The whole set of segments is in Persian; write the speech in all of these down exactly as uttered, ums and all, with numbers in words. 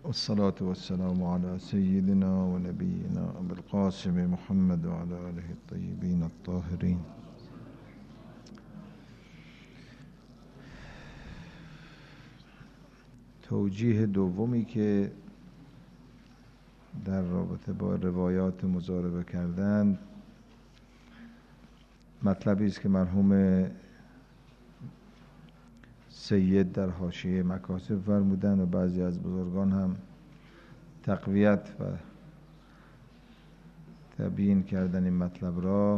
والصلاة والسلام على سيدنا ونبينا أبي القاسم محمد وعلى آله الطيبين الطاهرين. توجیه دومی که در رابطه با روایات مضاربه کردند مطلبی است که مرحوم سید در حاشیه مکاسب فرمودند و بعضی از بزرگان هم تقویت و تبیین کردن این مطلب را.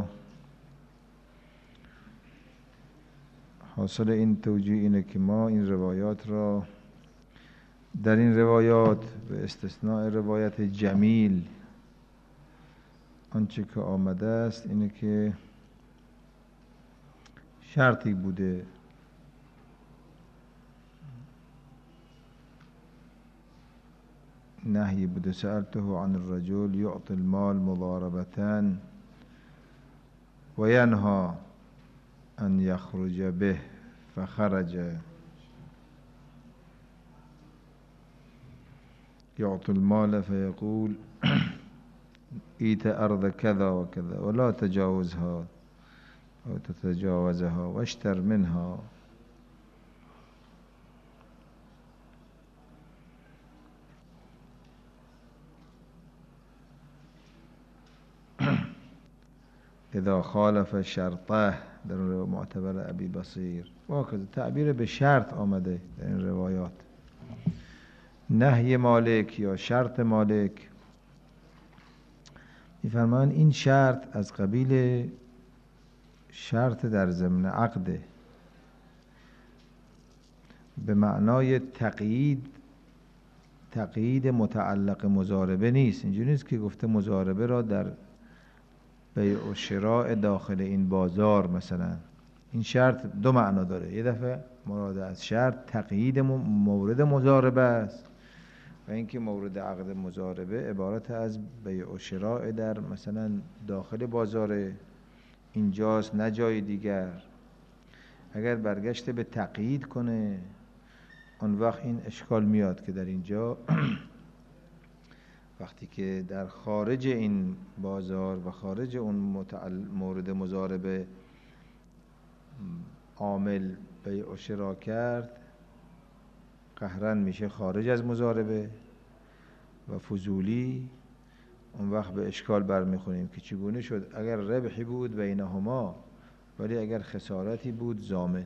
حاصل این توجیه اینه که ما این روایات را در این روایات به استثناء روایت جمیل آنچه که آمده است اینه که شرطی بوده نهی بوده سألته عن الرجل يعطي المال مضاربة وينهى أن يخرج به فخرج يعطي المال فيقول إيت أرض كذا وكذا ولا تجاوزها أو تتجاوزها واشتر منها. اذا خالف شرطه در معتبر ابی بصیر واقعا تعبیر به شرط آمده در این روایات. نهی مالک یا شرط مالک می‌فرمایند این شرط از قبیل شرط در ضمن عقده، به معنای تقیید تقیید متعلق مضاربه نیست. اینجوری نیست که گفته مضاربه را در بیع و شراء داخل این بازار مثلا. این شرط دو معنا داره. یه دفعه مراد از شرط تقیید مورد مضاربه است و اینکه مورد عقد مضاربه عبارت از بیع و شراء در مثلا داخل بازار اینجاست نه جای دیگر. اگر برگشته به تقیید کنه اون وقت این اشکال میاد که در اینجا وقتی که در خارج این بازار و خارج اون مورد مضاربه عامل بیع و شراء کرد قهرن میشه خارج از مضاربه و فضولی، اون وقت به اشکال برمیخوریم که چگونه شد اگر ربحی بود بینهما ولی اگر خسارتی بود ضامن.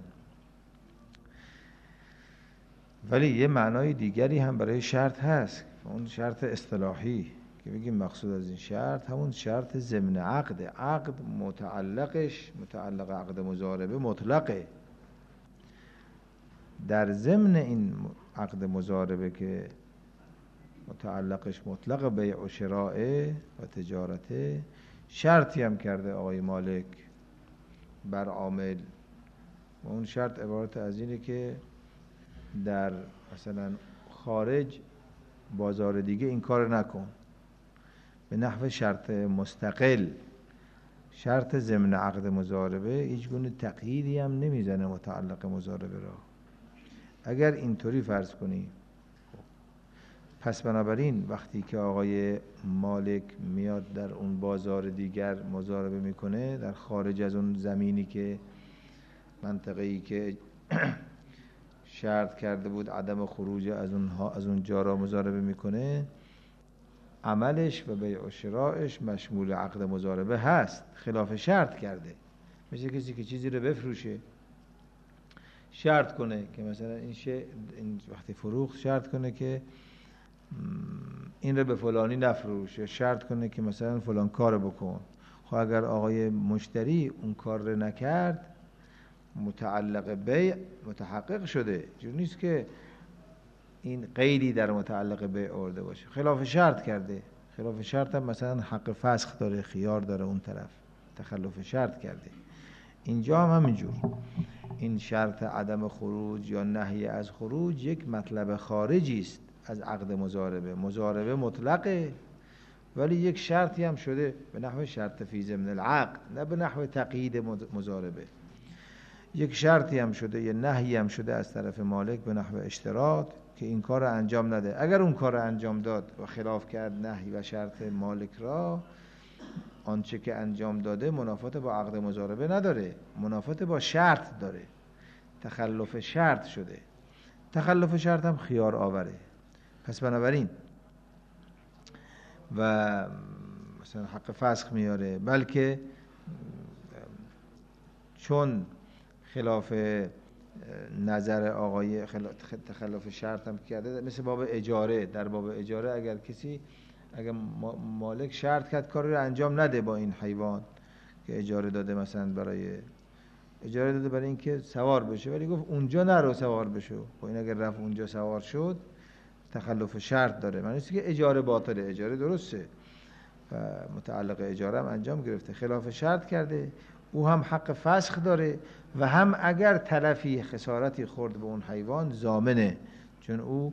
ولی یه معنای دیگری هم برای شرط هست، اون شرط اصطلاحی که بگیم مقصود از این شرط همون شرط ضمن عقد. عقد متعلقش متعلق عقد مضاربه مطلقه. در ضمن این عقد مضاربه که متعلقش مطلق بیع و شراء و تجارته شرطی هم کرده آقای مالک بر عامل و اون شرط عبارت از اینه که در مثلا خارج بازار دیگه این کار نکن، به نحو شرط مستقل. شرط ضمن عقد مضاربه هیچ گونه تقییدی هم نمیزنه متعلق مضاربه را. اگر اینطوری فرض کنی پس بنابراین وقتی که آقای مالک میاد در اون بازار دیگر مضاربه میکنه در خارج از اون زمینی که منطقه‌ای که شرط کرده بود عدم خروج از اونها از اون جا را مضاربه میکنه، عملش و بیع و شرائش مشمول عقد مضاربه هست، خلاف شرط کرده. مثل کسی که چیزی رو بفروشه شرط کنه که مثلا این شه این وقتی فروخت شرط کنه که این رو به فلانی نفروش، یا شرط کنه که مثلا فلان کار بکن. خب اگر آقای مشتری اون کار رو نکرد متعلق بیع متحقق شده، جور نیست که این قیدی در متعلق بیع آورده باشه، خلاف شرط کرده. خلاف شرط هم مثلا حق فسخ داره، خیار داره، اون طرف تخلف شرط کرده. اینجا هم همینجور این شرط عدم خروج یا نهی از خروج یک مطلب خارجی است از عقد مضاربه. مضاربه مطلقه ولی یک شرطی هم شده به نحو شرط فی ضمن العقد، نه به نحو تقیید مضاربه. یک شرطی هم شده، یه نهی هم شده از طرف مالک به نحو اشتراط که این کار رو انجام نده. اگر اون کار رو انجام داد و خلاف کرد نهی و شرط مالک را، آنچه که انجام داده منافات با عقد مضاربه نداره، منافات با شرط داره، تخلف شرط شده. تخلف شرط هم خیار آوره. پس بنابراین و مثلا حق فسخ میاره، بلکه چون خلاف نظر آقای تخلف شرط هم کرده، مثل باب اجاره. در باب اجاره اگر کسی، اگر مالک شرط کرد کاری رو انجام نده با این حیوان که اجاره داده، مثلا برای اجاره داده برای اینکه سوار بشه، ولی گفت اونجا نرو سوار بشه، و این اگر رفت اونجا سوار شد تخلف شرط داره. معنی است که اجاره باطله، اجاره درسته و متعلق اجاره هم انجام گرفته، خلاف شرط کرده، او هم حق فسخ داره و هم اگر تلفی خسارتی خورد به اون حیوان ضامنه، چون او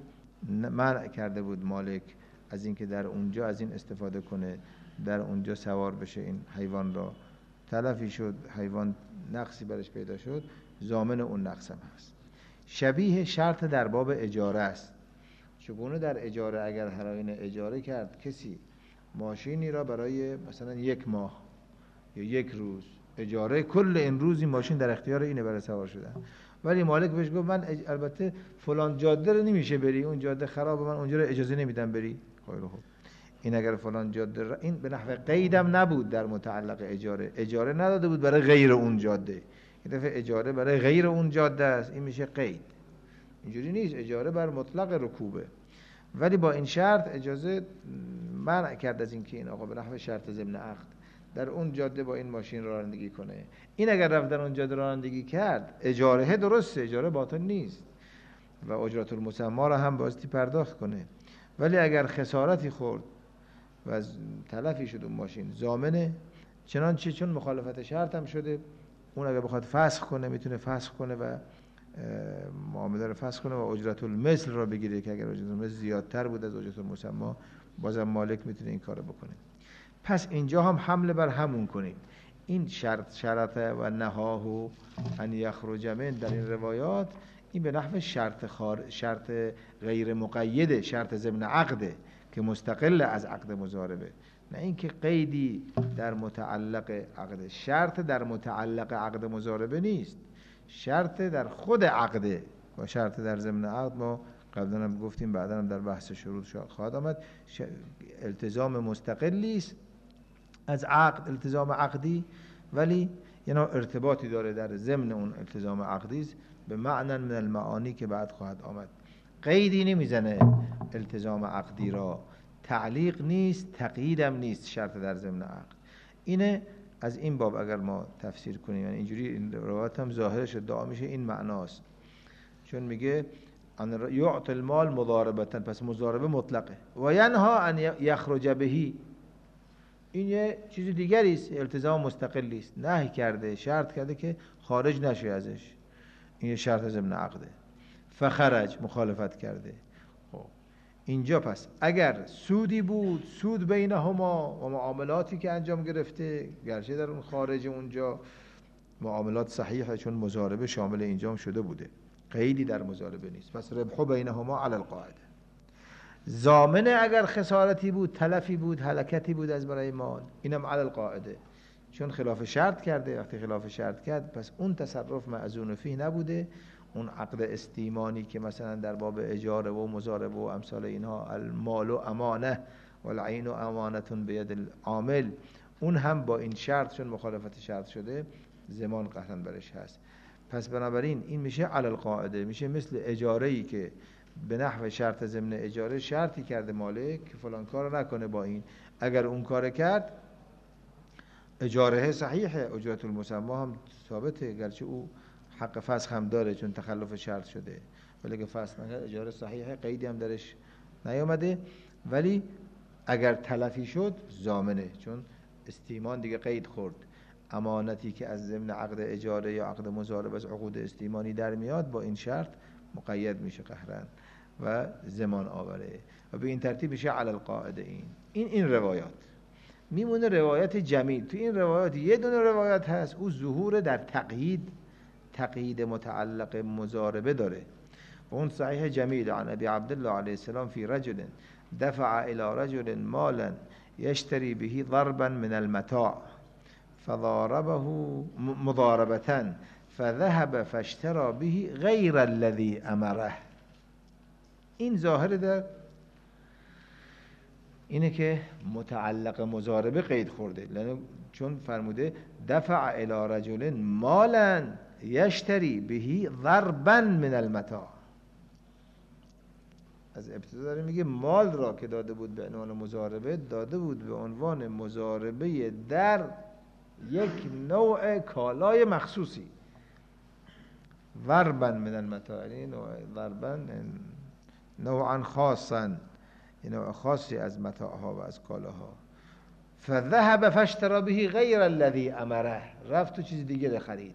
منع کرده بود مالک از اینکه در اونجا از این استفاده کنه، در اونجا سوار بشه این حیوان را. تلفی شد، حیوان نقصی برش پیدا شد، ضامن اون نقص هم هست. شبیه شرط در باب اجاره است. چگونه در اجاره اگر هر آینه اجاره کرد کسی ماشینی را برای مثلا یک ماه یا یک روز اجاره، کل این روز این ماشین در اختیار اینه برای سوار شدن، ولی مالک بهش گفت من البته فلان جاده رو نمیشه بری، اون جاده خرابه، من اونجا رو اجازه نمیدم بری. خیلی خوب، این اگر فلان جاده را، این به نحو قیدم نبود در متعلق اجاره، اجاره نداده بود برای غیر اون جاده، این دفعه اجاره برای غیر اون جاده است، این میشه قید. اینجوری نیست، اجاره بر مطلق رکوبه، ولی با این شرط اجازه منع کرد از اینکه این آقا به نحو شرط ضمن عقد در اون جاده با این ماشین رانندگی کنه. این اگر رفت در اون جاده رانندگی کرد، اجاره درسته، اجاره باطل نیست و اجرت المسما را هم بایستی پرداخت کنه، ولی اگر خسارتی خورد و تلفی شد اون ماشین، ضامنه. چنانچه چون مخالفت شرط هم شده، اون اگر بخواد فسخ کنه میتونه فسخ کنه و معامله رو فسخ کنه و اجرت المثل را بگیره که اگر اجرت المثل زیادتر بود از اجرت المسما، بازم مالک میتونه این کارو بکنه. پس اینجا هم حمله بر همون کنیم. این شرط شرط و نهاه و ان یخرج من در این روایات، این به نحو شرط خار شرط غیر مقیده، شرط ضمن عقده که مستقل از عقد مضاربه، نه اینکه قیدی در متعلق عقد. شرط در متعلق عقد مضاربه نیست، شرط در خود عقده و شرط در ضمن عقد ما قبلا هم گفتیم، بعدا هم در بحث شروط خواهد آمد. التزام مستقلی است از عقد، التزام عقدی، ولی یه نوع ارتباطی داره در ضمن اون التزام عقدی است به معنی من المعانی که بعد خواهد آمد. قیدی نمیزنه التزام عقدی را، تعلیق نیست، تقییدم نیست شرط در ضمن عقد. اینه از این باب اگر ما تفسیر کنیم، یعنی اینجوری این روایت هم ظاهرش ادعا میشه این معناست، چون میگه ان یعطی المال مضاربتا، پس مضاربه مطلقه، و ینها ان یخرج بهی، این یه چیز دیگری است، التزام مستقلی است، نهی کرده، شرط کرده که خارج نشه ازش، این شرط ضمن عقده، فخرج مخالفت کرده. خب اینجا پس اگر سودی بود، سود بینهما و معاملاتی که انجام گرفته، گرچه در اون خارج اونجا معاملات صحیحه چون مضاربه شامل اینجا شده بوده، قیدی در مضاربه نیست، پس ربح بینهما علی القاعده. ضامنه اگر خسارتی بود، تلفی بود، هلکتی بود از برای مال، اینم علی القاعده، چون خلاف شرط کرده. وقتی خلاف شرط کرد پس اون تصرف معزون فیه نبوده، اون عقد استیمانی که مثلا در باب اجاره و مضاربه و امثال اینها، المال و امانه و العین و امانتون بید العامل، اون هم با این شرط چون مخالفت شرط شده ضمان قطعا برش هست. پس بنابراین این میشه علی القاعده، میشه مثل اجاره‌ای که به نحو شرط ضمن اجاره شرطی کرده مالک که فلان کار نکنه با این، اگر اون کار کرد اجاره صحیحه، اجرت المسما هم ثابته، گرچه او حق فسخ هم داره چون تخلف شرط شده، ولی که فسخ نکرد اجاره صحیحه، قیدی هم درش نیامده. ولی اگر تلفی شد ضامنه، چون استیمان دیگه قید خورد، امانتی که از ضمن عقد اجاره یا عقد مضاربه از عقود استیمانی در میاد با این شرط مقید میشه قهرن و ضمان آوره و به این ترتیب میشه علی القاعده. این این این روایات میمونه روایت جمیل. تو این روایات یه دونه روایت هست، او ظهور در تقیید تقیید متعلق مضاربه داره. اون صحیح جمیل عن ابی عبدالله علیه السلام فی رجل دفع الى رجل مالا یشتری به ضربا من المتاع فضاربه مضاربة فذهب فاشترى به غیر الذي امره. این ظاهر در اینه که متعلق مضاربه قید خورده، چون فرموده دفع الی رجل مالا یشتری به ضربا من المتاع. از ابتدا داره میگه مال را که داده بود به عنوان مضاربه، داده بود به عنوان مضاربه در یک نوع کالای مخصوصی. ضربا من المتاع، یعنی نوع ضربا نوعا خاصا، نوع خاصی از متاعها و از کالاها. فذهب فاشترى به غیر الذي امره، رفت تو چیز دیگه خرید.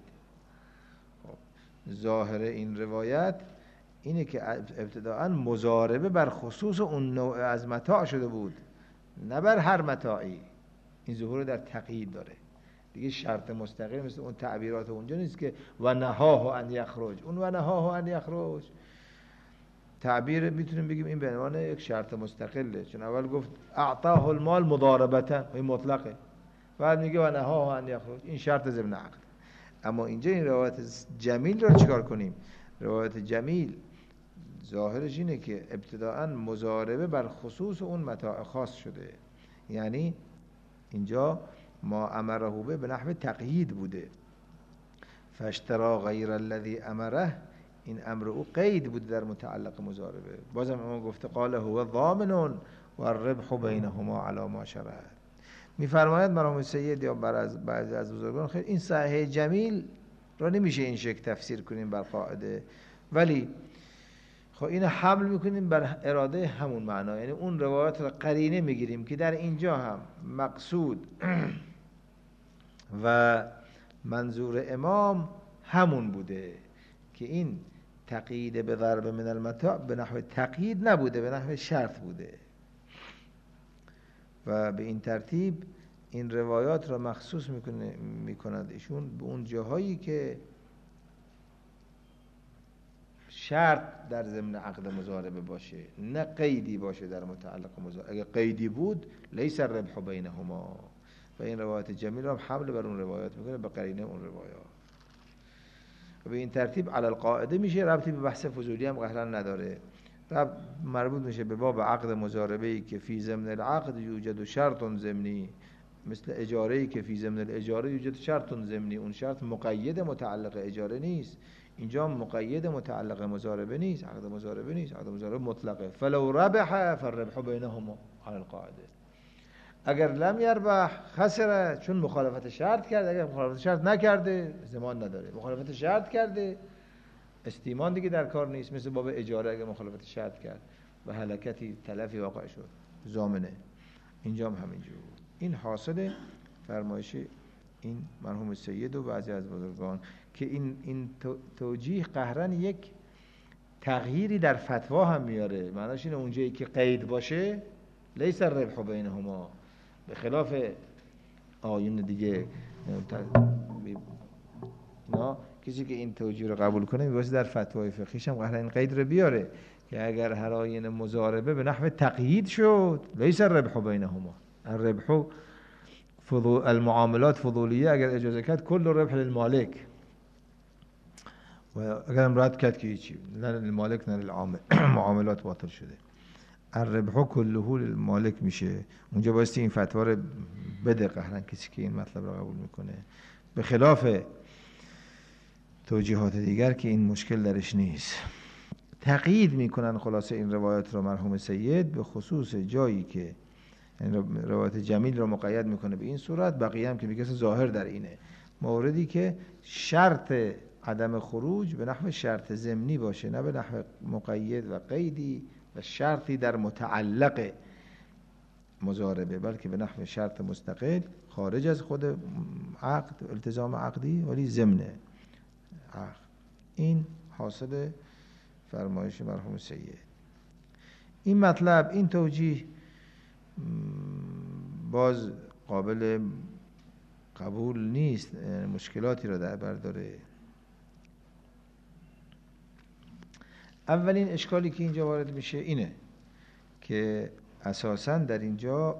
ظاهر این روایت اینه که ابتداءً مضاربه بر خصوص اون نوع از متاع شده بود، نه بر هر متاعی. این ظهور در تقیید داره دیگه. شرط مستقیم مثل اون تعبیرات اونجا نیست که و نهاه ان یخرج. اون و نهاه ان یخرج تعبیر میتونیم بگیم این به عنوان یک شرط مستقله، چون اول گفت اعطاه المال مضاربتا، این مطلقه، بعد میگه و نهاه ان یخرج، این شرط ضمن عقد. اما اینجا این روایت جمیل رو چیکار کنیم؟ روایت جمیل ظاهرش اینه که ابتداءً مضاربه بر خصوص اون متاع خاص شده، یعنی اینجا ما امره به به نحو تقیید بوده. فاشترا غیر الذی امره، این امر او قید بود در متعلق مضاربه. بازم ما گفته قال هو ضامن و الربح بینهما علی ما شرع. میفرماید مرحوم سید یا بر از بعضی از بزرگان خیلی این صحیح جمیل را نمیشه این شکل تفسیر کنیم بر قاعده، ولی خب این حمل میکنیم بر اراده همون معنا، یعنی اون روایات را قرینه میگیریم که در اینجا هم مقصود و منظور امام همون بوده که این تقیید به ضرب من المتاع به نحو تقیید نبوده، به نحو شرط بوده. و به این ترتیب این روایات را مخصوص میکنه میکند ایشون به اون جاهایی که شرط در ضمن عقد مضاربه باشه، نه قیدی باشه در متعلق مضاربه. اگه قیدی بود لیس الربح بینهما، و این روایت جمیل را حمل بر اون روایات میکنه به قرینه اون روایات. و به این ترتیب علی القاعده میشه، ربطی به بحث فضولی هم قهرا نداره، ربط مربوط میشه به باب عقد مضاربه ای که فی ضمن العقد یوجد شرط ضمنی، مثل اجاره ای که فی ضمن الاجاره یوجد شرط ضمنی. اون شرط مقید متعلق اجاره نیست، اینجا مقید متعلق مضاربه نیست، عقد مضاربه نیست، عقد مضاربه مطلقه. فلو ربح فالربح بینهما علی القاعده. اگر لم یربح خسره، چون مخالفت شرط کرد. اگر مخالفت شرط نکرده ضمان نداره، مخالفت شرط کرده استیمان دیگه در کار نیست، مثل باب اجاره اگر مخالفت شرط کرد و هلاکتی تلفی واقع شد ضامنه. اینجا هم همینجور. این حاصل فرمایش این مرحوم سید و بعضی از بزرگان که این این توجیه قهرن یک تغییری در فتوا هم میاره. معناش اینه اونجایی که قید باشه لیس الربح بینهما، به خلاف آیون دیگه نه، کسی که این توجیه رو قبول کنه میباید در فتوای فقهیش هم قهرن این قید رو بیاره که اگر هر آیین مضاربه به نحو تقیید شد لیس الربح بینهما، الربح فضول المعاملات فضولیه، اگر اجازه کرد کل ربح للمالک، و اگر امراد کرد که هیچی، نه للمالک نه للعامل، معاملات باطل شده. الربح کله للمالک میشه. اونجا بایستی این فتوا رو بده قهرن کسی که این مطلب رو قبول میکنه، به خلاف توجیهات دیگر که این مشکل درش نیست. تقیید میکنن خلاصه این روایت رو مرحوم سید به خصوص جایی که یعنی روایت جمیل رو مقید میکنه به این صورت، بقیه هم که میگه ظاهر در اینه، موردی که شرط عدم خروج به نحو شرط ضمنی باشه، نه به نحو مقید و قیدی و شرطی در متعلق مضاربه، بلکه به نحو شرط مستقل خارج از خود عقد التزام عقدی ولی ضمن عقد. این حاصل فرمایش مرحوم سید. این مطلب، این توجیه باز قابل قبول نیست، مشکلاتی را در بر داره. اولین اشکالی که اینجا وارد میشه اینه که اساساً در اینجا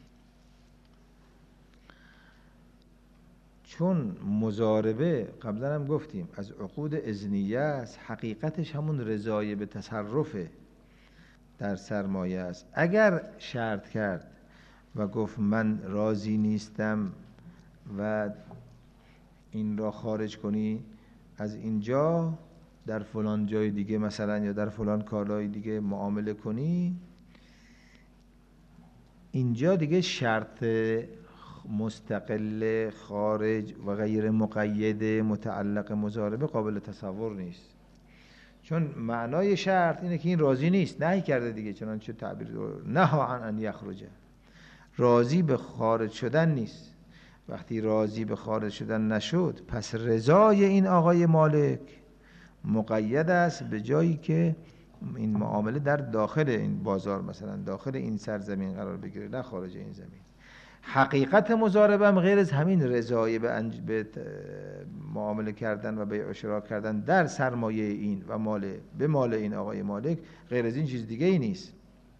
چون مضاربه قبلا هم گفتیم از عقود اذنیه است، حقیقتش همون رضای به تصرف در سرمایه است. اگر شرط کرد و گفت من راضی نیستم و این را خارج کنی از اینجا، در فلان جای دیگه مثلا یا در فلان کالای دیگه معامله کنی، اینجا دیگه شرط مستقل خارج و غیر مقید متعلق مضاربه قابل تصور نیست. چون معنای شرط اینه که این راضی نیست، نهی کرده دیگه، چنانچه تعبیر نهی عن ان یخرج، راضی به خارج شدن نیست. وقتی راضی به خارج شدن نشد، پس رضای این آقای مالک مقید است به جایی که این معامله در داخل این بازار، مثلا داخل این سرزمین قرار بگیره، نه خارج این زمین. حقیقت مضاربه هم غیر از همین رضای به, انج... به معامله کردن و بیع و شراء کردن در سرمایه این و مال به مال این آقای مالک، غیر از این چیز دیگه ای نیست.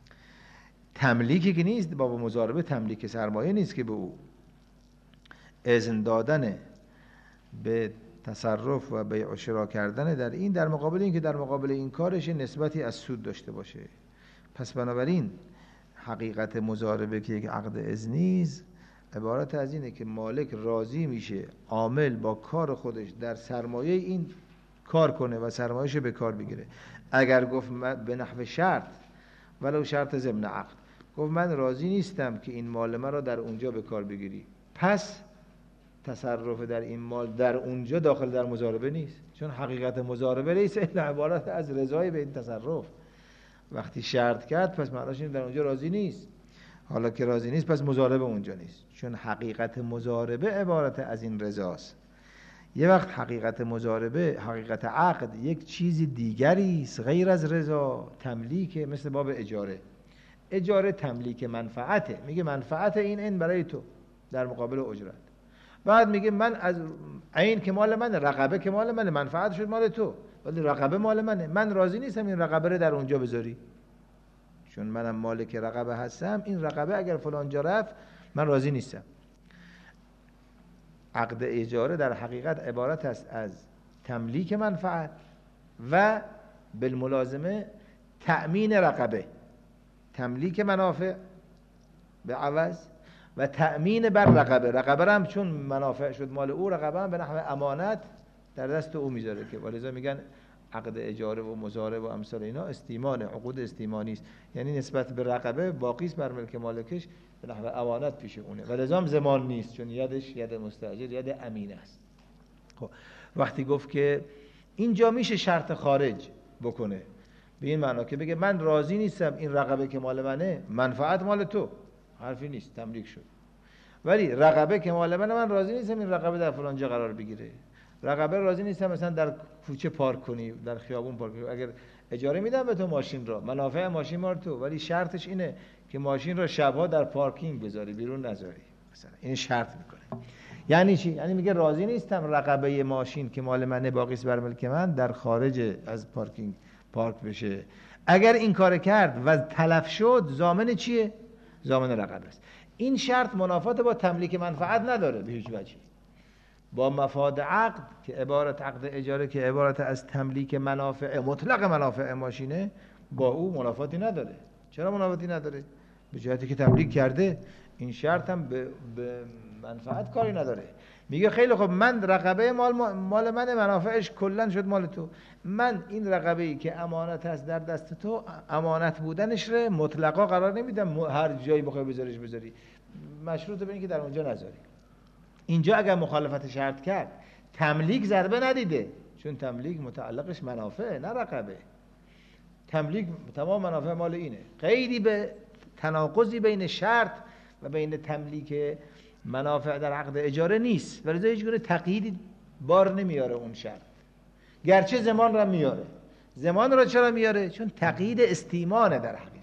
تملیکی که نیست، باب مضاربه تملیک سرمایه نیست که به او اذن دادن به تصرف و بیع و شراء کردن در این، در مقابل این که در مقابل این کارش نسبتی از سود داشته باشه. پس بنابراین حقیقت مضاربه که یک عقد اذنی است عبارت از اینه که مالک راضی میشه عامل با کار خودش در سرمایه این کار کنه و سرمایه‌اش به کار بگیره. اگر گفت به نحو شرط، ولو شرط ضمن عقد، گفت من راضی نیستم که این مال من را در اونجا به کار بگیری، پس تصرف در این مال در اونجا داخل در مضاربه نیست، چون حقیقت مضاربه نیست، این عبارت از رضای به این تصرف. وقتی شرط کرد پس معناش این در اونجا راضی نیست. حالا که راضی نیست پس مضاربه اونجا نیست، چون حقیقت مضاربه عبارت از این رضاست. یه وقت حقیقت مضاربه، حقیقت عقد یک چیز دیگری است غیر از رضا، تملیک، مثل باب اجاره. اجاره تملیک منفعته، میگه منفعت این این برای تو در مقابل اجرت. بعد میگه من از عین که مال منه، رقبه که مال منه، منفعت شد مال تو، ولی رقبه مال منه، من راضی نیستم این رقبه رو در اونجا بذاری، چون منم مالک رقبه هستم، این رقبه اگر فلان جا رفت من راضی نیستم. عقد اجاره در حقیقت عبارت است از تملیک منفعت و بالملازمه تأمین رقبه، تملیک منافع به عوض و تأمین بر رقبه. رقبه هم چون منافع شد مال او، رقبه هم به نحو امانت در دست او میذاره، که ولذا میگن عقد اجاره و مضاربه و امثال اینا استیمان، عقود استیمانی است، یعنی نسبت به رقبه باقی است بر ملک مالکش، به نحو امانت پیش اونه، ولذا هم ضمان نیست، چون یدش ید مستاجر، ید امین است. خب وقتی گفت که اینجا میشه شرط خارج بکنه، به این معنا که بگه من راضی نیستم این رقبه که مال منه، منفعت مال تو، حرفی نیست، تملیک شد، ولی رقبه که مال منه من راضی نیستم این رقبه در فلان جا قرار بگیره. رقبه راضی نیستم مثلا در کوچه پارک کنی، در خیابون پارک کنی. اگر اجاره میدم به تو ماشین را، منافع ماشین مال تو، ولی شرطش اینه که ماشین را شبها در پارکینگ بذاری، بیرون نذاری، مثلا این شرط میکنه. یعنی چی؟ یعنی میگه راضی نیستم رقبه ماشین که مال منه باقی است بر ملک من در خارج از پارکینگ پارک بشه. اگر این کار کرد و تلف شد، ضامن چیه؟ ضامن رقبه است. این شرط منافات با تملیک منفعت نداره به هیچ وجهی. با مفاد عقد که عبارت عقد اجاره که عبارت از تملیک منافع مطلق منافع ماشینه، با او منافاتی نداره. چرا منافاتی نداره؟ به جهتی که تملیک کرده، این شرط هم به, به منفعت کاری نداره. میگه خیلی خب من رقبه مال مال من، منافعش کلا شد مال تو، من این رقبه ای که امانت هست در دست تو، امانت بودنش رو مطلقا قرار نمیدم هر جایی بخوای بذاریش بذاری، مشروط به این که در اونجا نذاری. اینجا اگر مخالفت شرط کرد، تملیک ضربه ندیده، چون تملیک متعلقش منافع نه رقبه. تملیک تمام منافع مال اینه، قیدی به تناقضی بین شرط و بین تملیک منافع در عقد اجاره نیست، ولی هیچ گونه تقییدی بار نمیاره اون شرط، گرچه زمان را میاره. زمان را چرا میاره؟ چون تقیید استیمانه. در حقیقت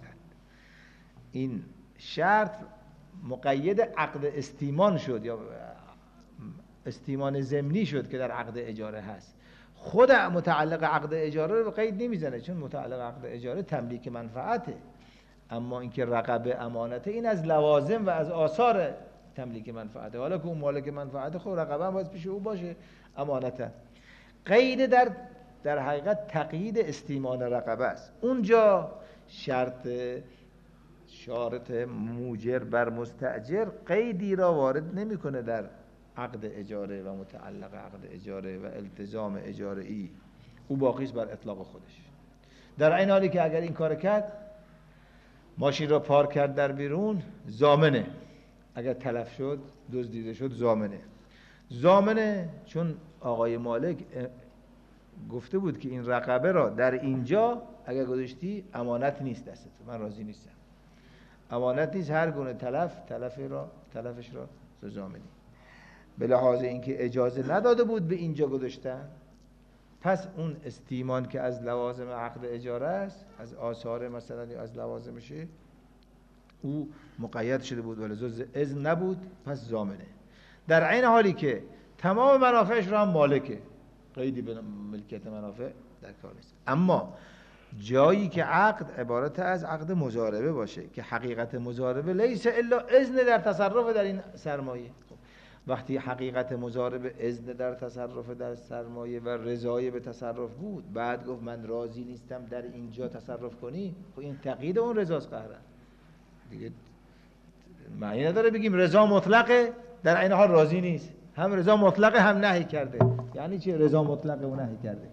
این شرط مقید عقد استیمان شد یا استیمان ضمنی شد که در عقد اجاره هست. خود متعلق عقد اجاره رو قید نمیزنه، چون متعلق عقد اجاره تملیک منفعته. اما اینکه رقبه امانته، این از لوازم و از آثار تملیک منفعته. حالا که اون مالک منفعته، خب رقبه هم باید پیش او باشه، امانته. قید در در حقیقت تقیید استیمان رقبه است. اونجا شرط شارط موجر بر مستاجر قیدی را وارد نمیکنه در عقد اجاره و متعلق عقد اجاره و التزام اجاره ای، او باقیش بر اطلاق خودش. در این حالی که اگر این کار کرد، ماشین را پارک کرد در بیرون، ضامنه. اگر تلف شد، دزدیده شد، ضامنه. ضامنه چون آقای مالک گفته بود که این رقبه را در اینجا اگر گذاشتی امانت نیست دست تو، من راضی نیستم. امانت نیست، هر گونه تلف تلف را تلفش را تو ضامنی. به لحاظ اینکه اجازه نداده بود به اینجا گذاشتن، پس اون استیمان که از لوازم عقد اجاره است، از آثار مثلا از لوازمشه، او مقید شده بود ولی جز اذن نبود، پس ضامنه. در عین حالی که تمام منافعش را هم مالکه، قیدی به ملکیت منافع در کار نیست. اما جایی که عقد عبارت از عقد مضاربه باشه که حقیقت مضاربه لیس الا اذن در تصرف در این سرمایه، خب وقتی حقیقت مضاربه اذن در تصرف در سرمایه و رضای به تصرف بود، بعد گفت من راضی نیستم در اینجا تصرف کنی، خب این تقیید اون رضاست قهرن دیگه. معنی نداره بگیم رضا مطلقه در این حال راضی نیست، هم رضا مطلقه هم نهی کرده. یعنی چی رضا مطلقه و نهی کرده؟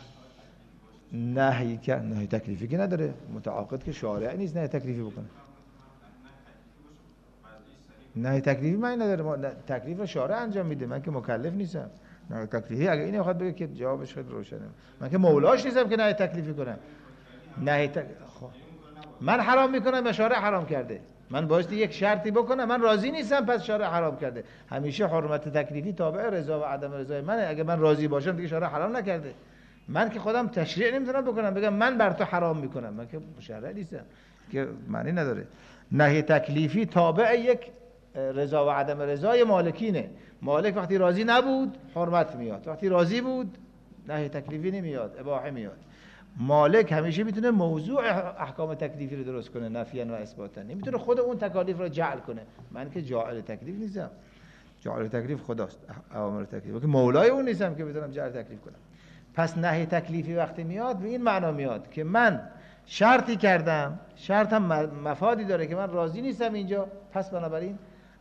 نهی کرد، نهی تکلیفی که نداره، متعاقد که شارع نیست نهی تکلیفی بکنه. نهی تکلیفی معنی نداره، ما تکلیف رو شارع انجام میده، من که مکلف نیستم. نهی تکلیفی اگه این بخواد بگه که جوابش خیلی روشنه، من که مولاش نیستم که نهی تکلیفی کنم. نهی تک... خب من حرام میکنم یا شارع حرام کرده؟ من بایستی یک شرطی بکنم، من راضی نیستم پس شارع حرام کرده. همیشه حرمت تکلیفی تابع رضا و عدم رضای منه. اگه من راضی باشم دیگه شارع حرام نکرده. من که خودم تشریع نمیتونم بکنم بگم من بر تو حرام میکنم، من که مشرع نیستم، که معنی نداره. نهی تکلیفی تابع یک رضا و عدم رضای مالکینه. مالک وقتی راضی نبود حرمت میاد، وقتی راضی بود نهی تکلیفی نمیاد، اباحه میاد. مالک همیشه میتونه موضوع احکام تکلیفی رو درست کنه، نفیاً و اثباتاً. نمیتونه خود اون تکالیف رو جعل کنه. من که جاعل تکلیف نیستم، جاعل تکلیف خداست، اوامر تکلیف، که مولای اون نیستم که بتونم جعل تکلیف کنم. پس نهی تکلیفی وقتی میاد به این معنا میاد که من شرطی کردم، شرطم مفادی داره که من راضی نیستم اینجا، پس بنابراین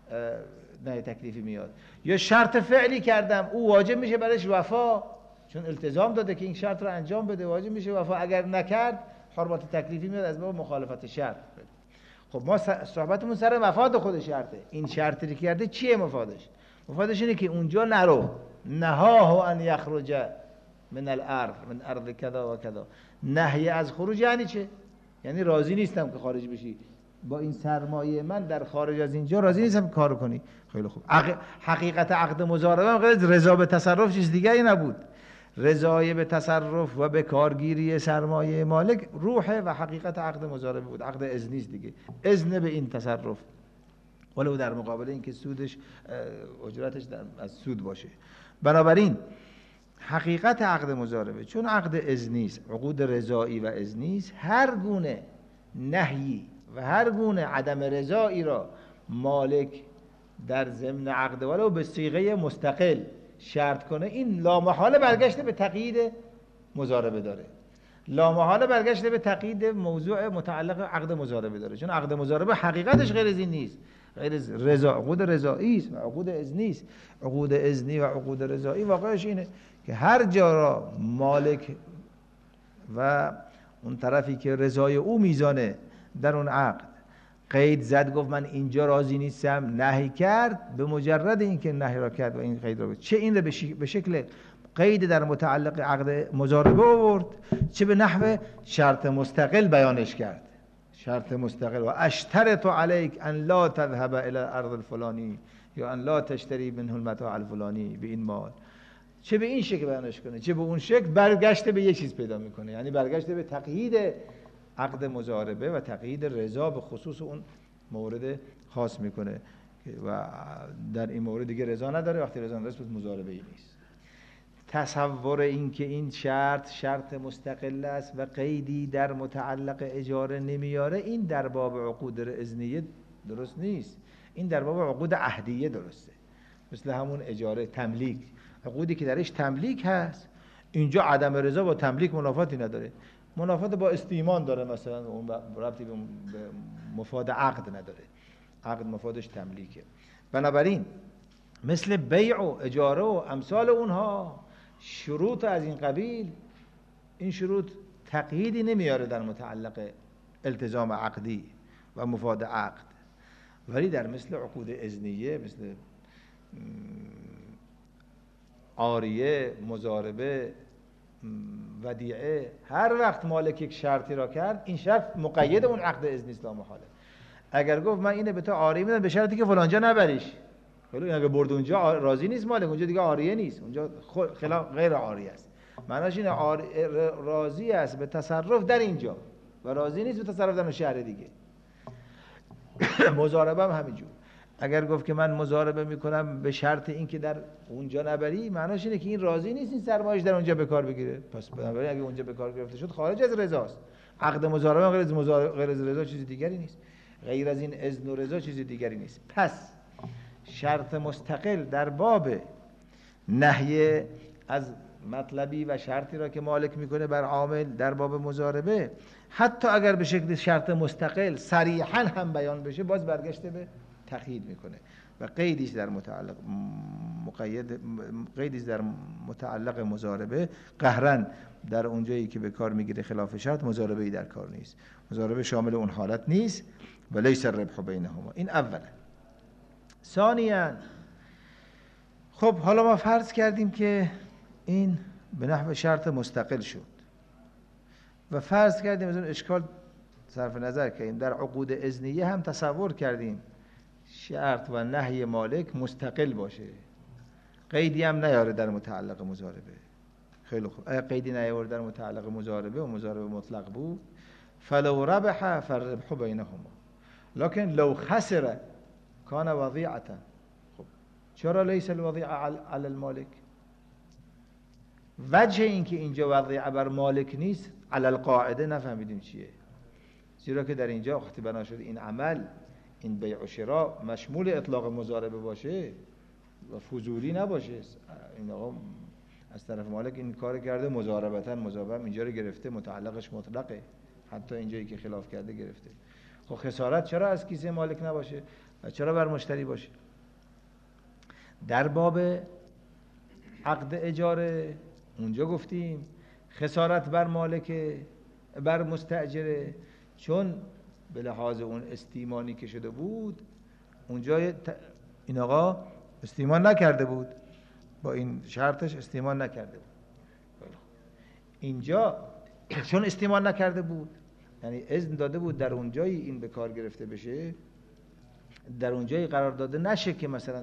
نهی تکلیفی میاد. یا شرط فعلی کردم، او واجب میشه برایش وفا، چون التزام داده که این شرط رو انجام بده، واجب میشه وفا. اگر نکرد حرمت تکلیفی میاد از باب مخالفت شرط. خب ما صحبتمون سر مفاد خود شرطه. این شرطی که کرده چیه مفادش؟ مفادش اینه که اونجا نرو، نهاه ان یخرج من الارض من ارض کذا و کذا. نهی از خروج یعنی چه؟ یعنی راضی نیستم که خارج بشی، با این سرمایه من در خارج از اینجا راضی نیستم که کارو کنی. خیلی خوب. حقیقت عقد مضاربه غیر رضا به تصرف چیز دیگری نبود. رضای به تصرف و به کارگیری سرمایه مالک روح و حقیقت عقد مضاربه بود. عقد اذنی است دیگه، اذن به این تصرف، ولو در مقابل اینکه سودش اجرتش از سود باشه. بنابراین حقیقت عقد مضاربه چون عقد اذنی است، عقود رضایی و اذنی است، هر گونه نهی و هر گونه عدم رضایی را مالک در ضمن عقد ولو به صیغه مستقل شرط کنه، این لامحاله برگشته به تقیید مضاربه داره، لامحاله برگشته به تقیید موضوع متعلق عقد مضاربه داره. چون عقد مضاربه حقیقتش غیر از این نیست، غیر از رضا، عقود رضایی است و عقود اذنی است. عقود اذنی و عقود رضایی واقعش اینه که هر جا را مالک و اون طرفی که رضای او میزانه در اون عقد قید زد، گفت من اینجا راضی نیستم، نهی کرد، به مجرد اینکه نهی را کرد و این قید را، چه این را به شکل قید در متعلق عقد مضاربه آورد، چه به نحو شرط مستقل بیانش کرد. شرط مستقل و اشترط علیک ان لا تذهب الى الارض الفلانی یا ان لا تشتری منه المتاع الفلانی به این مال، چه به این شکل بیانش کنه چه به اون شکل، برگشته به یه چیز پیدا میکنه. یعنی برگشته به تقیید عقد مضاربه و تقیید رضا به خصوص اون مورد خاص میکنه و در این مورد دیگه رضا نداره. وقتی رضا نداره مضاربه ای نیست. تصور این که این شرط شرط مستقل است و قیدی در متعلق اجاره نمیاره، این در باب عقود اذنیه درست نیست، این در باب عقود عهدیه درسته. مثل همون اجاره تملیک، عقودی که درش تملیک هست، اینجا عدم رضا با تملیک منافاتی نداره، منافات با استیمان داره، مثلا اون ربطی به مفاد عقد نداره، عقد مفادش تملیکه. بنابراین مثل بیع و اجاره و امثال اونها شروط از این قبیل، این شروط تقییدی نمیاره در متعلق التزام عقدی و مفاد عقد، ولی در مثل عقود اذنیه، مثل عاریه، مضاربه، ودیعه، هر وقت مالک یک شرطی را کرد، این شرط مقید اون عقد اذنی است لا محاله. اگر گفت من اینو به تو عاریه میدم به شرطی که فلانجا نبریش، ولی اگه برد اونجا راضی نیست مالک، اونجا دیگه عاریه نیست، اونجا خلاف غیر عاریه است. معناش اینه راضی است به تصرف در اینجا و راضی نیست به تصرف در اون شهر دیگه. مضاربه هم همینجور، اگر گفت که من مضاربه میکنم به شرط این که در اونجا نبری، معناش اینه که این راضی نیست این سرمایه‌اش در اونجا به کار بگیره، پس بنابراین اگه اونجا به کار گرفته شد خارج از رضاست. عقد مضاربه غیر از مضاربه، غیر از رضا چیز دیگری نیست، غیر از این اذن و رضا چیز دیگری نیست. پس شرط مستقل در باب نهی از مطلبی و شرطی را که مالک میکنه بر عامل در باب مضاربه، حتی اگر به شکل شرط مستقل صریحا هم بیان بشه، باز برگشته به تقیید میکنه و قیدیش در متعلق مقید، قیدیش در متعلق مضاربه قهرن در اونجایی که به کار میگیره خلاف شرط، مضاربه ای در کار نیست، مضاربه شامل اون حالت نیست و لیس الربح بینهما. این اولا. ثانیاً خب حالا ما فرض کردیم که این به نحو شرط مستقل شد و فرض کردیم از اون اشکال صرف نظر کردیم در عقود اذنیه هم تصور کردیم شرط و نهی مالک مستقل باشه، قیدی هم نیاره در متعلق مضاربه. خیلی خوب، اگه قیدی نیاره در متعلق مضاربه و مضاربه مطلق بود، فلو ربح فالربح بینهما، لكن لو خسر کان وضیعة. خب چرا لیس الوضیعه علی المالک؟ وجه این که اینجا وضیعه بر مالک نیست علی القاعده نفهمیدیم چیه، زیرا که در اینجا وقتی بنا شد این عمل، این بیع و شراء مشمول اطلاق مضاربه باشه و فضولی نباشه، این آقا از طرف مالک این کار کرده مضاربتاً، مضاربه اینجا رو گرفته، متعلقش مطلقه، حتی اینجایی که خلاف کرده گرفته. خب خسارت چرا از کیسه مالک نباشه و چرا بر مشتری باشه؟ در باب عقد اجاره اونجا گفتیم خسارت بر مالک، بر مستاجره، چون به لحاظ اون استیمانی که شده بود اونجا این آقا استیمان نکرده بود، با این شرطش استیمان نکرده بود. اینجا چون استیمان نکرده بود، یعنی اذن داده بود در اونجایی این به کار گرفته بشه، در اونجایی قرار داده نشه که مثلا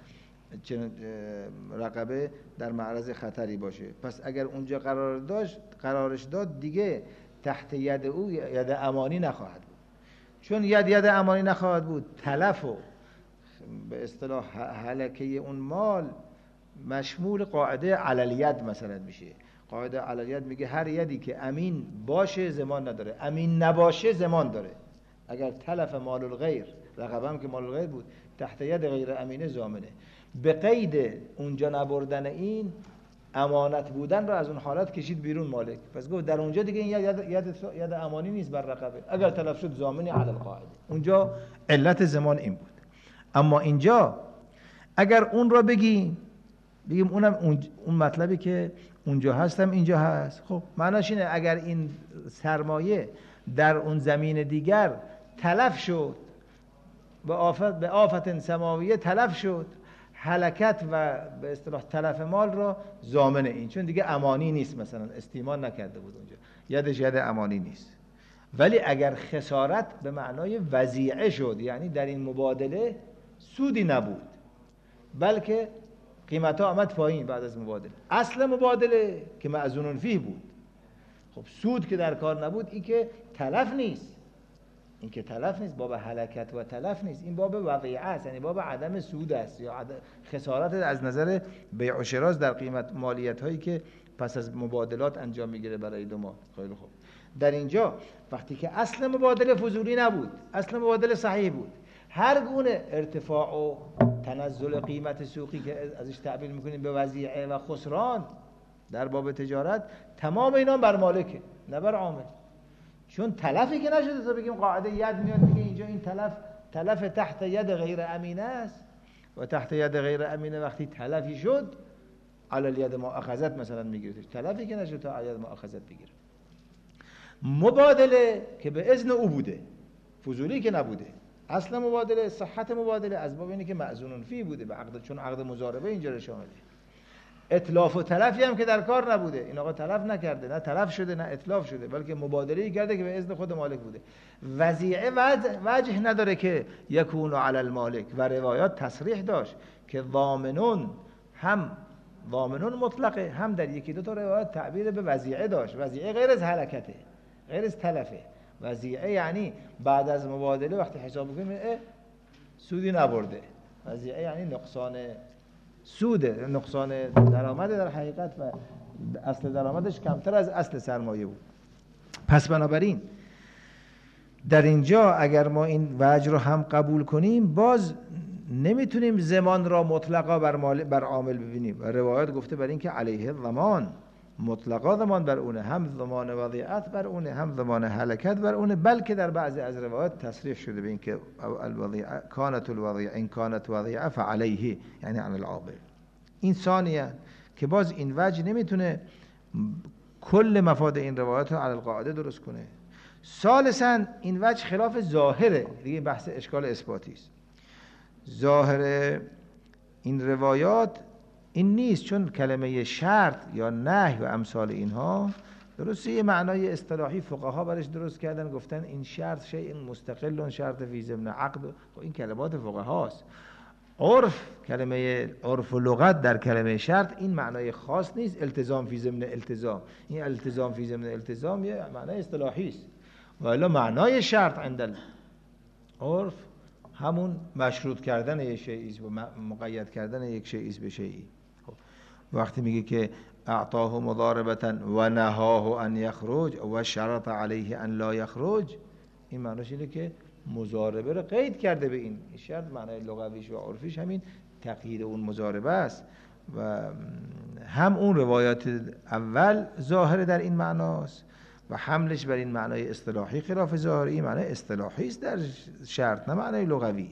رقبه در معرض خطری باشه. پس اگر اونجا قرار داشت، قرارش داد، دیگه تحت ید او ید امانی نخواهد بود. چون ید ید امانی نخواهد بود، تلف و به اصطلاح هلکه اون مال مشمول قاعده علالید مثلا میشه. قاعده علالید میگه هر یدی که امین باشه ضمان نداره، امین نباشه ضمان داره. اگر تلف مال الغیر، رقبه هم که مال الغیر بود، تحت ید غیر امینه ضامنه. به قید اونجا نبردن این امانت بودن رو از اون حالت کشید بیرون مالک. پس گفت در اونجا دیگه این ید ید ید امانی نیست بر رقبه، اگر تلف شد ضامنی علی القاعده. اونجا علت ضمان این بود. اما اینجا اگر اون رو بگیم بگیم اونم اون, اون مطلبی که اونجا هستم اینجا هست، خب معناش اینه اگر این سرمایه در اون زمین دیگر تلف شد، به آفت به آفت سماویه تلف شد، هلاکت و به اصطلاح تلف مال را ضامن این، چون دیگه امانی نیست، مثلا استیمان نکرده بود اونجا، یدش ید امانی نیست. ولی اگر خسارت به معنای وضیعه شد، یعنی در این مبادله سودی نبود بلکه قیمت ها آمد پایین بعد از مبادله، اصل مبادله که معزون فیه بود، خب سود که در کار نبود، این که تلف نیست، این که تلف نیست، باب هلکت و تلف نیست، این باب وضیعه است، یعنی باب عدم سود است یا خسارت از نظر بیع و شراء در قیمت مالیت هایی که پس از مبادلات انجام میگیره برای دو ماه. خیلی خوب، در اینجا وقتی که اصل مبادله فضولی نبود، اصل مبادله صحیح بود، هر گونه ارتفاع و تنزل قیمت سوقی که ازش تعبیر میکنیم به وضیعه و خسران در باب تجارت، تمام اینا بر مالکه نه بر عامل. چون تلفی که نشده تا بگیم قاعده ید میاد دیگه اینجا این تلف تلف تحت ید غیر امینه است و تحت ید غیر امینه وقتی تلفی شد علی ید مؤاخذت مثلا میگیره، تلفی که نشده تا ید مؤاخذت بگیره. مبادله که به اذن او بوده، فضولی که نبوده، اصل مبادله صحت مبادله از باب اینه که مأذون فی بوده به عقد، چون عقد مضاربه اینجا شامله. اتلاف و تلفی هم که در کار نبوده، این آقا تلف نکرده، نه تلف شده نه اتلاف شده، بلکه مبادله‌ای کرده که به اذن خود مالک بوده. وضیعه وجه نداره که یکون علی المالک، و روایات تصریح داشت که ضامنون، هم ضامنون مطلقه، هم در یکی دو تا روایات تعبیر به وضیعه داشت. وضیعه غیر از هلکته، غیر از تلفه. وضیعه یعنی بعد از مبادله وقتی حساب می‌کنیم سودی نبرده، وضیعه یعنی نقصان سوده، نقصان درآمد در حقیقت و اصل درآمدش کمتر از اصل سرمایه بود. پس بنابراین در اینجا اگر ما این وجه رو هم قبول کنیم، باز نمیتونیم ضمان را مطلقا بر مال بر عامل ببینیم و روایت گفته بر این که علیه ضمان، مطلقا ضمان بر اونه، هم ضمان وضیعت بر اونه، هم ضمان هلکت بر اونه، بلکه در بعضی از روایات تصریح شده به این که الوضیعه کانت الوضیعه ان کانت وضیعه فعلیه، یعنی عن العاقل. این ثانیه که باز این وجه نمیتونه کل مفاد این روایات رو علی القاعده درست کنه. ثالثاً این وجه خلاف ظاهره، دیگه بحث اشکال اثباتی است. ظاهر این روایات این نیست، چون کلمه شرط یا نهی و امثال اینها درسته یه معنای اصطلاحی فقها برش درست کردن، گفتن این شرط شیء مستقل، شرط فی ضمن عقد، و این کلمات فقهاست. عرف، کلمه عرف و لغت در کلمه شرط این معنای خاص نیست، التزام فی ضمن التزام. این التزام فی ضمن التزام یه معنای اصطلاحی است، ولی معنای شرط عند عرف همون مشروط کردن یک شیء است و مقید کردن یک شیء است به شیء. وقتی میگه که اعطاه مضاربة و نهاه ان یخرج و شرط علیه ان لا یخرج، این معناش اینه که مضاربه رو قید کرده به این شرط. معنای لغویش و عرفیش همین تقیید اون مضاربه است و هم اون روایات اول ظاهر در این معناست و حملش بر این معنای اصطلاحی خلاف ظاهری، این معنای اصطلاحی است در شرط نه معنای لغوی.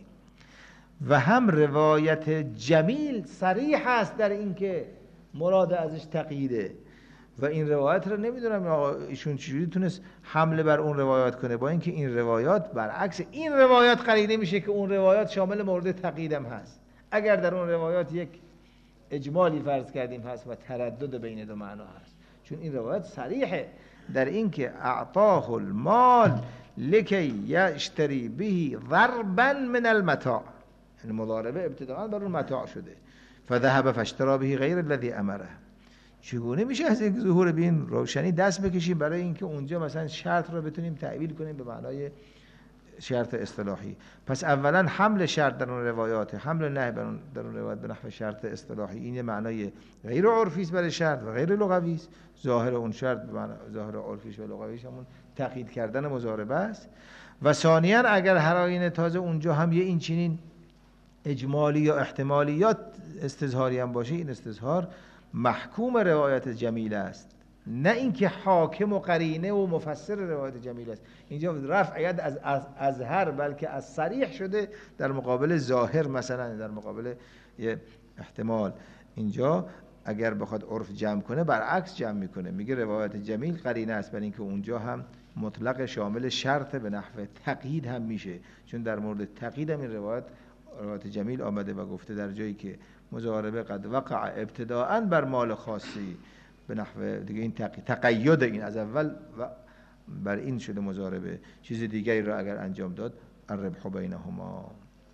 و هم روایت جمیل صریح است در این که مراد ازش تقییده و این روایت رو نمیدونم ایشون چجوری تونست حمله بر اون روایات کنه، با اینکه این روایات برعکس این روایات قرینه میشه که اون روایات شامل مورد تقییدم هست. اگر در اون روایات یک اجمالی فرض کردیم هست و تردد بین دو معنا هست، چون این روایت صریحه در این که اعطاه المال لکی یشتری به ضربا من المتاع، یعنی مضاربه ابتداء بر اون متاع شده، فذهب فاشترى به غیر الذي امره. چگونه میشه از یک ظهور به این روشنی دست بکشیم برای اینکه اونجا مثلا شرط رو بتونیم تعبیر کنیم به معنای شرط اصطلاحی؟ پس اولا حمل شرط در اون روایات، حمل نهی در اون در اون روایات به نحو شرط اصطلاحی، این معنای غیر عرفی است برای شرط و غیر لغوی است. ظاهر اون شرط به معنای ظاهر عرفیش و لغویش همون تقیید کردن مضاربه است. و ثانیاً اگر هر آینه تازه اونجا هم یه این چنین اجمالی یا احتمالیات استظهاری هم باشه، این استظهار محکوم روایت جمیل است، نه اینکه حاکم و قرینه و مفسر روایت جمیل است. اینجا رفع ید از اظهر بلکه از صریح شده در مقابل ظاهر، مثلا در مقابل یه احتمال. اینجا اگر بخواد عرف جمع کنه برعکس جمع میکنه، میگه روایت جمیل قرینه است، برای اینکه اونجا هم مطلق شامل شرط به نحو تقیید هم میشه، چون در مورد تقیید هم این روایت روایت جمیل آمده و گفته در جایی که مضاربه قد وقع ابتداءً بر مال خاصی به نحو دیگه، این تقید این از اول و بر این شده مضاربه، چیز دیگری را اگر انجام داد الربح بینهما.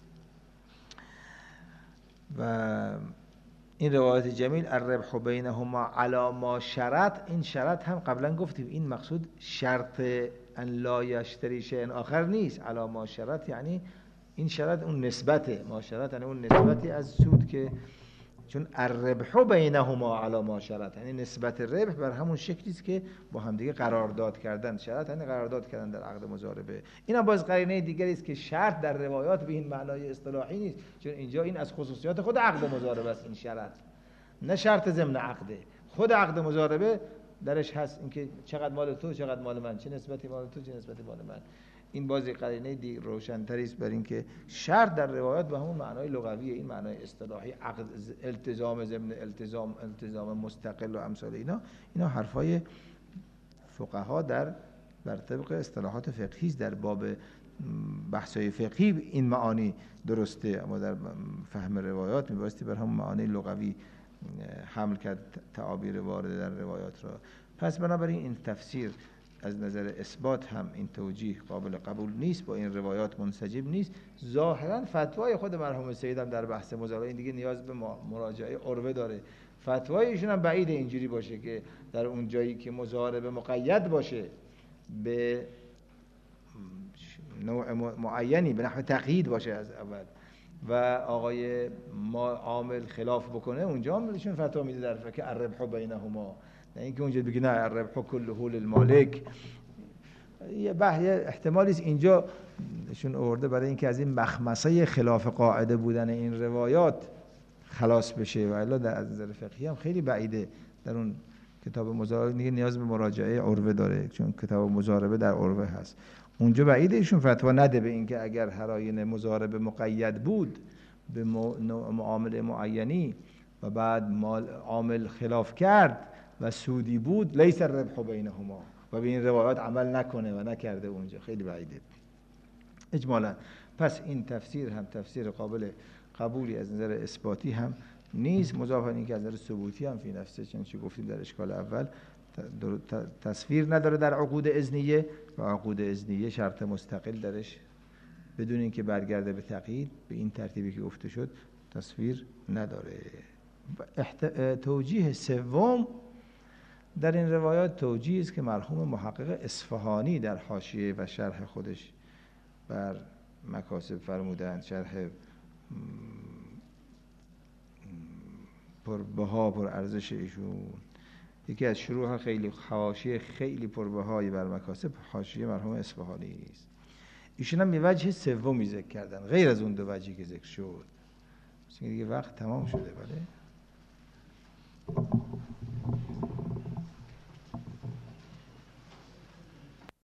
و این روایت جمیل الربح بینهما علی ما شرط، این شرط هم قبلا گفتیم این مقصود شرط ان لا یشتری شیء آخر نیست. علی ما شرط یعنی این شرط اون نسبته، ما شرط یعنی اون نسبتی از سود که چون الربح بینهما علی ما شرط، یعنی نسبت ربح بر همون شکلی است که با هم دیگه قرارداد کردن. شرط یعنی قرارداد کردن در عقد مضاربه. اینا باز قرینه دیگری است که شرط در روایات به این معنای اصطلاحی نیست، چون اینجا این از خصوصیات خود عقد مضاربه است. این شرط نه شرط ضمن عقده، خود عقد مضاربه درش هست اینکه چقدر مال تو چقدر مال من، چه نسبتی مال تو چه نسبتی مال من. این بازی قرینه دی روشن‌تری است بر اینکه شرط در روایات به همون معنای لغویه، این معنای اصطلاحی عقد، التزام ضمن التزام، التزام مستقل و امثال اینا، اینا حرفای فقها در بر طبق اصطلاحات فقهی در باب بحث‌های فقهی این معانی درسته، اما در فهم روایات میبایستی بر همون معانی لغوی حمل کرد تعابیر وارد در روایات را. پس بنابراین این تفسیر از نظر اثبات هم این توجیه قابل قبول نیست، با این روایات منسجم نیست. ظاهرا فتوای خود مرحوم سید هم در بحث مضاربه این دیگه نیاز به مراجعه عروه داره. فتوای ایشون هم بعید اینجوری باشه که در اون جایی که مضاربه مقید باشه به نوع معینی به نحو تقیید باشه از اول و آقای ما عامل خلاف بکنه، اونجا هم ایشون فتوا میده در فقه الربح بینهما، نه اینکه اونجا بگی نه الربح کله للمالک. یه بحث احتمالی است اینجا ایشون آورده برای اینکه از این مخمسه خلاف قاعده بودن این روایات خلاص بشه، و الا در از نظر فقهی هم خیلی بعیده. در اون کتاب مضاربه دیگه نیاز به مراجعه عروه داره، چون کتاب مضاربه در عروه هست. اونجا بعیده ایشون فتوا نده به اینکه اگر هراین مضاربه مقید بود به معامله معینی و بعد مال عامل خلاف کرد و سودی بود لیس الربح بینهما و به این روایات عمل نکنه و نکرده، اونجا خیلی بعیده اجمالا. پس این تفسیر هم تفسیر قابل قبولی از نظر اثباتی هم نیست، مضافاً اینکه از نظر ثبوتی هم فی نفسه، چون چی گفتیم در اشکال اول تصویر نداره در عقود اذنیه، و عقود اذنیه شرط مستقل درش بدون اینکه برگرده به تقیید به این ترتیبی که گفته شد تصویر نداره. احت... توجیه سوم در این روایات توجیه است که مرحوم محقق اصفهانی در حاشیه و شرح خودش بر مکاسب فرمودند، شرح پربها پر ارزش ایشون. یکی از شروح خیلی حاشیه خیلی پربهایی بر مکاسب حاشیه مرحوم اصفهانی است. ایشون هم به وجه سومی ذکر کردن غیر از اون دو وجهی که ذکر شد. دیگه وقت تمام شده. بله